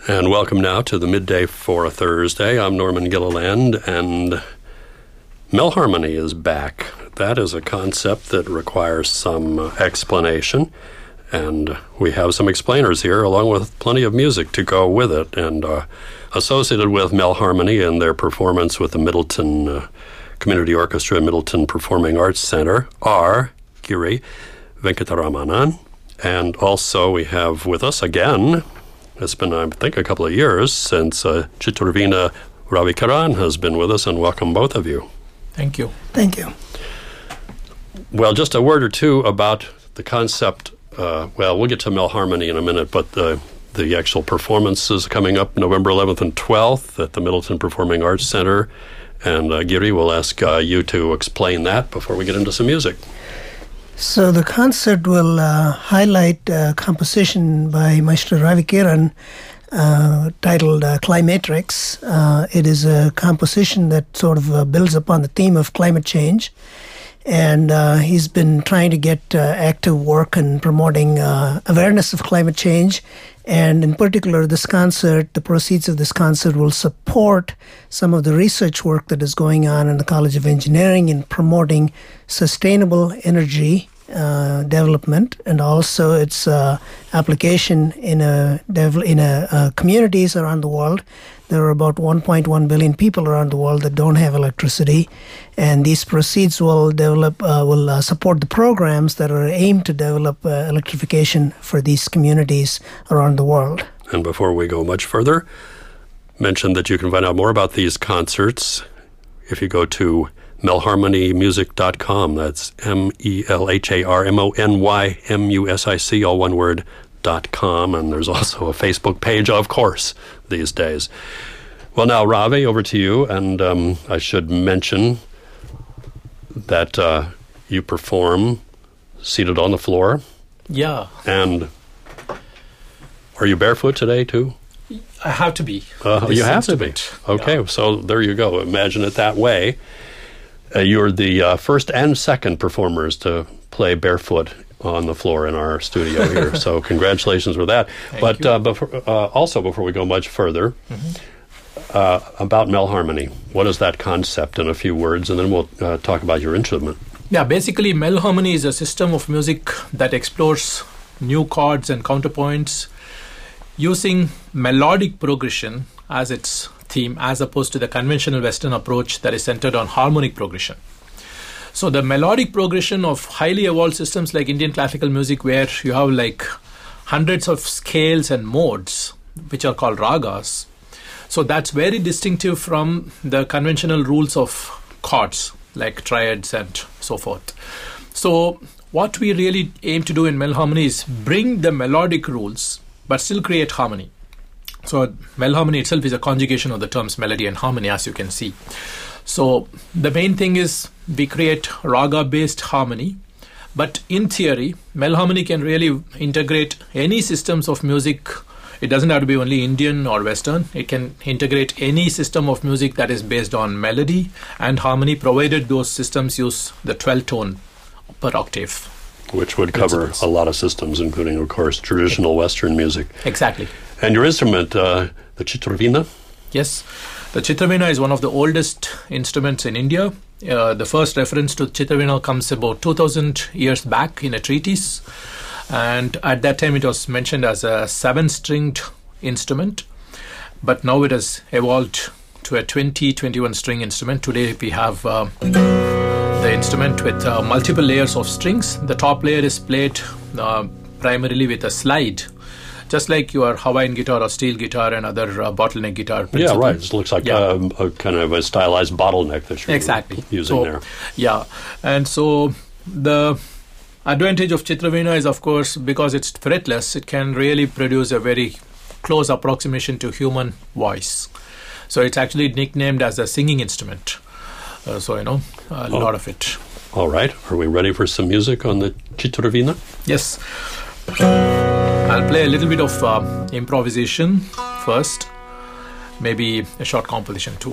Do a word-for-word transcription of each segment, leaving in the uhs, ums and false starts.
And welcome now to the Midday for a Thursday. I'm Norman Gilliland, and Melharmony is back. That is a concept that requires some uh, explanation, and we have some explainers here, along with plenty of music to go with it. And uh, associated with Melharmony and their performance with the Middleton uh, Community Orchestra and Middleton Performing Arts Center are Giri Venkataramanan, and also we have with us again, it's been, I think, a couple of years since uh, Chitraveena Ravikaran has been with us, and welcome both of you. Thank you. Thank you. Well, just a word or two about the concept. Uh, well, we'll get to Melharmony in a minute, but the, the actual performance is coming up November eleventh and twelfth at the Middleton Performing Arts Center, and uh, Giri, we'll ask uh, you to explain that before we get into some music. So the concert will uh, highlight a composition by Maestro Ravikaran uh, titled uh, Climatrix. Uh, it is a composition that sort of uh, builds upon the theme of climate change. And uh, he's been trying to get uh, active work in promoting uh, awareness of climate change. And in particular, this concert, the proceeds of this concert will support some of the research work that is going on in the College of Engineering in promoting sustainable energy uh, development, and also its uh, application in a in a uh, communities around the world. There are about one point one billion people around the world that don't have electricity, and these proceeds will develop uh, will uh, support the programs that are aimed to develop uh, electrification for these communities around the world. And before we go much further, mention that you can find out more about these concerts if you go to melharmony music dot com. That's M E L H A R M O N Y M U S I C, all one word, dot com. And there's also a Facebook page, of course, these days. Well, now, Ravi, over to you. And um, I should mention that uh, you perform seated on the floor. Yeah. And are you barefoot today, too? I have to be. Uh, you have to be. Okay, yeah. So there you go. Imagine it that way. Uh, you're the uh, first and second performers to play barefoot on the floor in our studio here. So congratulations for that. Thank but you. Uh, before, uh, also, before we go much further, mm-hmm. uh, about Melharmony, what is that concept in a few words? And then we'll uh, talk about your instrument. Yeah, basically, Melharmony is a system of music that explores new chords and counterpoints using melodic progression as its theme, as opposed to the conventional Western approach that is centered on harmonic progression. So the melodic progression of highly evolved systems like Indian classical music, where you have like hundreds of scales and modes, which are called ragas. So that's very distinctive from the conventional rules of chords, like triads and so forth. So what we really aim to do in Melharmony is bring the melodic rules, but still create harmony. So Melharmony itself is a conjugation of the terms melody and harmony, as you can see. So the main thing is we create raga-based harmony, but in theory, Melharmony can really integrate any systems of music. It doesn't have to be only Indian or Western. It can integrate any system of music that is based on melody and harmony, provided those systems use the twelve tone per octave. Which would cover principles. A lot of systems, including, of course, traditional Western music. Exactly. And your instrument, uh, the Chitraveena? Yes. The Chitraveena is one of the oldest instruments in India. Uh, the first reference to Chitraveena comes about two thousand years back in a treatise. And at that time, it was mentioned as a seven-stringed instrument. But now it has evolved to a twenty, twenty-one string instrument. Today, we have uh, the instrument with uh, multiple layers of strings. The top layer is played uh, primarily with a slide, just like your Hawaiian guitar or steel guitar and other uh, bottleneck guitar principle. Yeah, right. It looks like yeah. um, a kind of a stylized bottleneck that you're exactly. using so, there. Yeah. And so the advantage of Chitraveena is, of course, because it's fretless, it can really produce a very close approximation to human voice. So it's actually nicknamed as a singing instrument. Uh, so, you know, a oh. lot of it. All right. Are we ready for some music on the Chitraveena? Yes. I'll play a little bit of uh, improvisation first, maybe a short composition too.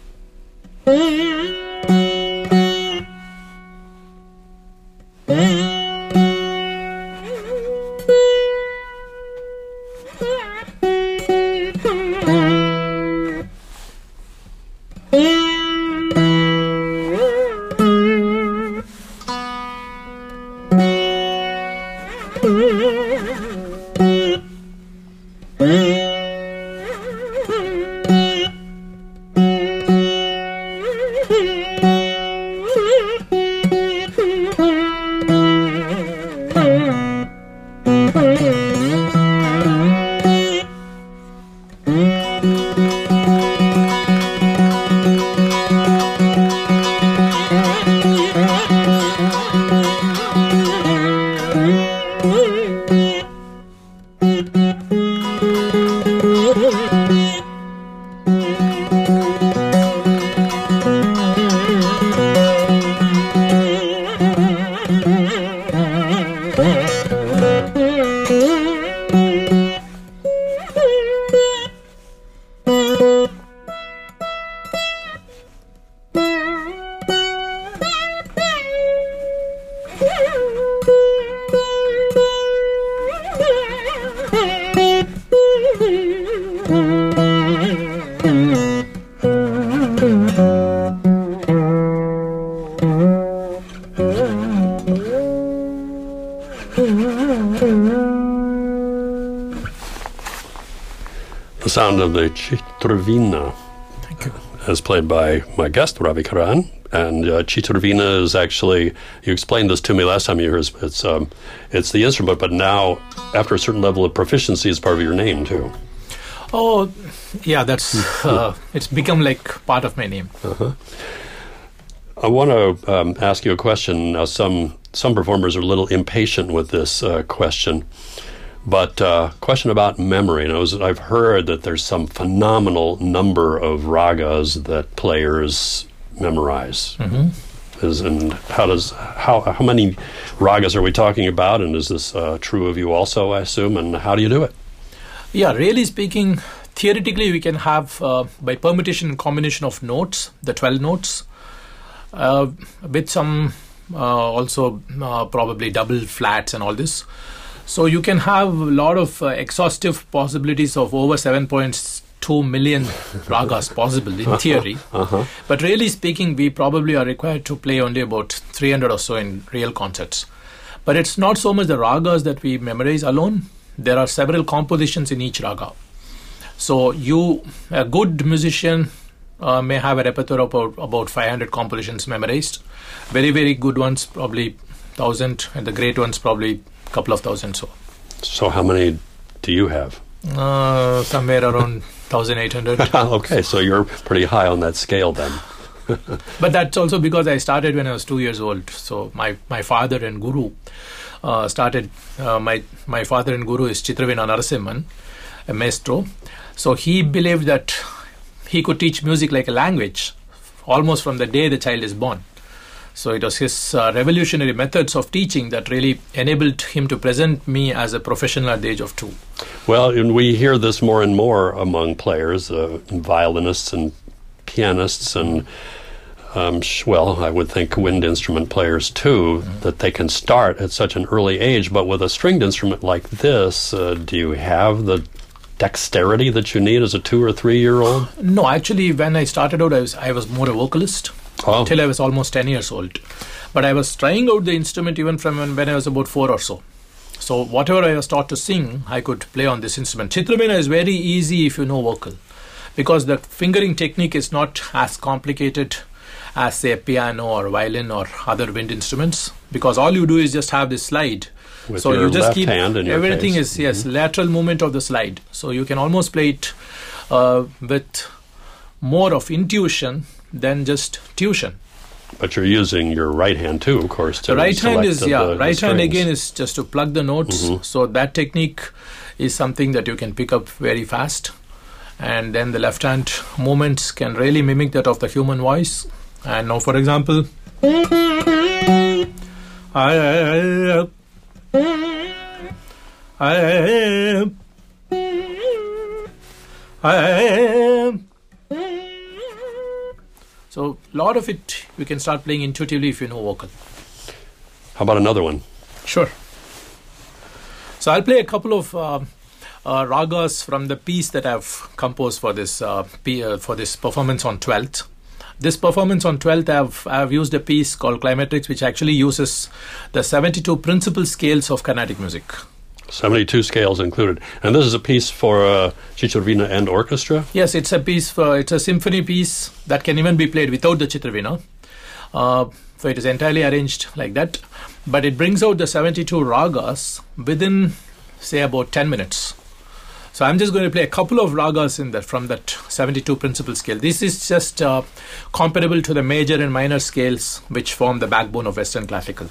Mm-hmm. The sound of the Chitraveena, as played by my guest, Ravi Kiran. And uh, Chitraveena is actually, you explained this to me last time you were here, it's, um, it's the instrument, but now, after a certain level of proficiency, it's part of your name, too. Oh, yeah, that's, uh, it's become like part of my name. Uh-huh. I want to um, ask you a question. Now, some, some performers are a little impatient with this uh, question. But uh, question about memory. And I was, I've heard that there's some phenomenal number of ragas that players memorize. Mm-hmm. Is, and how does how how many ragas are we talking about? And is this uh, true of you also, I assume? And how do you do it? Yeah, really speaking, theoretically we can have, uh, by permutation and combination of notes, the twelve notes, uh, with some uh, also uh, probably double flats and all this. So you can have a lot of uh, exhaustive possibilities of over seven point two million ragas possible in theory. Uh-huh. But really speaking, we probably are required to play only about three hundred or so in real concerts. But it's not so much the ragas that we memorize alone. There are several compositions in each raga. So you, a good musician uh, may have a repertoire of about, about five hundred compositions memorized. Very, very good ones, probably one thousand, and the great ones probably couple of thousand. So so how many do you have? Uh, somewhere around one thousand eight hundred. Okay, so you're pretty high on that scale then. But that's also because I started when I was two years old. So my, my father and guru uh, started, uh, my, my father and guru is Chitraveena Narasimhan, a maestro. So he believed that he could teach music like a language almost from the day the child is born. So it was his uh, revolutionary methods of teaching that really enabled him to present me as a professional at the age of two. Well, and we hear this more and more among players, uh, violinists and pianists and, um, sh- well, I would think wind instrument players too, mm-hmm. that they can start at such an early age. But with a stringed instrument like this, uh, do you have the dexterity that you need as a two or three-year-old? No, actually, when I started out, I was, I was more a vocalist. Oh. Till I was almost ten years old. But I was trying out the instrument even from when, when I was about four or so. So whatever I was taught to sing, I could play on this instrument. Chitraveena is very easy if you know vocal, because the fingering technique is not as complicated as, say, a piano or violin or other wind instruments, because all you do is just have this slide. With so your you just left keep hand in your everything case. is yes mm-hmm. lateral movement of the slide. So you can almost play it uh, with more of intuition than just tuition. But you're using your right hand too, of course. To the right hand is, the, yeah, the, right the hand again is just to plug the notes. Mm-hmm. So that technique is something that you can pick up very fast. And then the left hand movements can really mimic that of the human voice. And now, for example, I, I, I, I, so a lot of it you can start playing intuitively if you know vocal. How about another one? Sure. So I'll play a couple of uh, uh, ragas from the piece that I've composed for this uh, p- uh, for this performance on twelfth. This performance on twelfth, I've I've used a piece called Climatrix, which actually uses the seventy-two principal scales of Carnatic music. seventy-two scales included. And this is a piece for uh, Chitraveena and orchestra? Yes, it's a piece for, it's a symphony piece that can even be played without the Chitraveena. Uh, so it is entirely arranged like that. But it brings out the seventy-two ragas within, say, about ten minutes. So I'm just going to play a couple of ragas in that from that seventy-two principal scale. This is just uh, comparable to the major and minor scales which form the backbone of Western classical.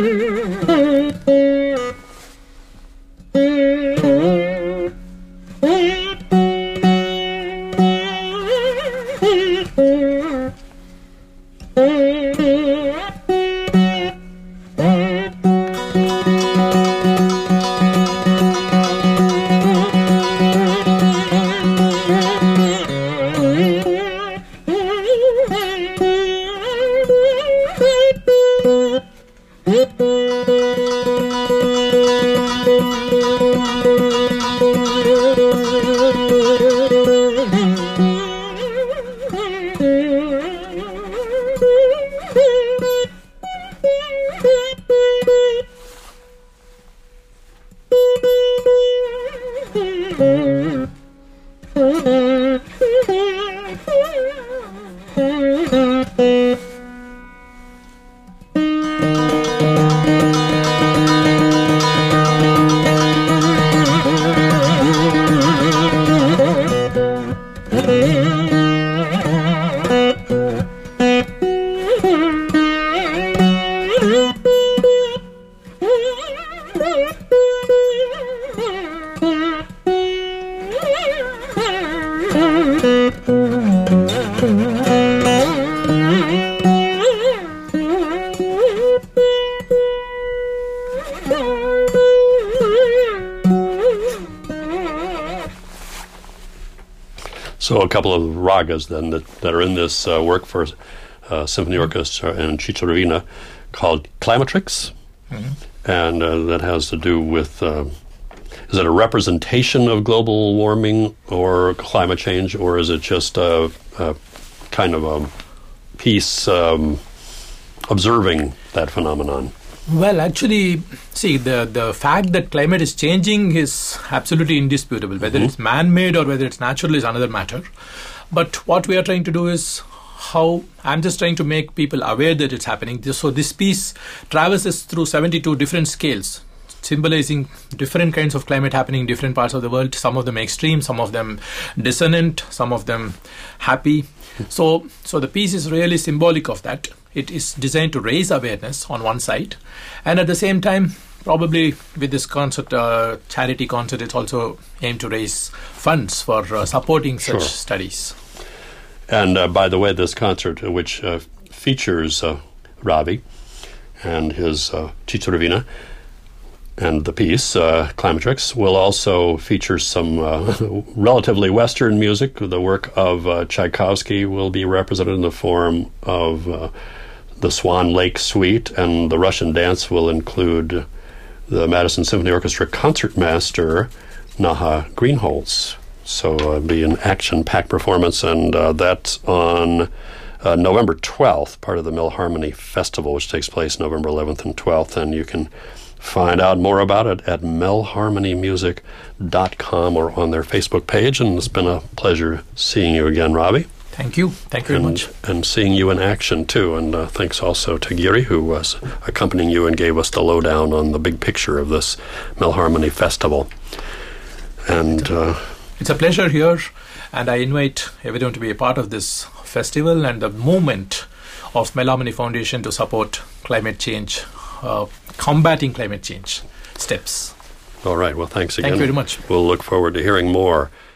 So a couple of ragas then that, that are in this uh, work for uh, symphony orchestra and Cicerevina called Climatrix, mm-hmm. and uh, that has to do with, uh, is it a representation of global warming or climate change, or is it just a, a kind of a piece um, observing that phenomenon? Well, actually, see, the, the fact that climate is changing is absolutely indisputable. Whether mm-hmm. it's man-made or whether it's natural is another matter. But what we are trying to do is how, I'm just trying to make people aware that it's happening. So this piece traverses through seventy-two different scales, symbolizing different kinds of climate happening in different parts of the world. Some of them extreme, some of them dissonant, some of them happy. So, so the piece is really symbolic of that. It is designed to raise awareness on one side, and at the same time, probably with this concert, uh, charity concert, it's also aimed to raise funds for uh, supporting such sure. studies. And uh, by the way, this concert, uh, which uh, features uh, Ravi and his uh, Cicerevina, and the piece, uh, Climatrix, will also feature some uh, relatively Western music. The work of uh, Tchaikovsky will be represented in the form of uh, the Swan Lake Suite, and the Russian dance will include the Madison Symphony Orchestra concertmaster, Naha Greenholz. So uh, it'll be an action-packed performance, and uh, that's on uh, November twelfth, part of the Milharmony Festival, which takes place November eleventh and twelfth, and you can find out more about it at melharmony music dot com or on their Facebook page. And it's been a pleasure seeing you again, Ravi. Thank you. Thank you and, very much. And seeing you in action, too. And uh, thanks also to Giri, who was accompanying you and gave us the lowdown on the big picture of this Milharmony Festival. And uh, it's a pleasure here, and I invite everyone to be a part of this festival and the movement of Milharmony Foundation to support climate change, Uh, combating climate change steps. All right. Well, thanks again. Thank you very much. We'll look forward to hearing more